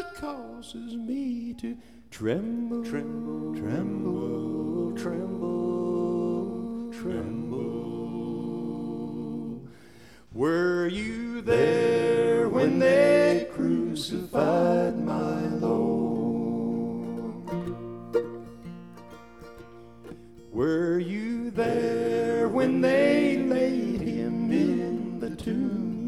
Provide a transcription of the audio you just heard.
that causes me to tremble, Tremble, tremble, tremble, tremble. Were you there when they crucified my Lord? Were you there when they laid him in the tomb?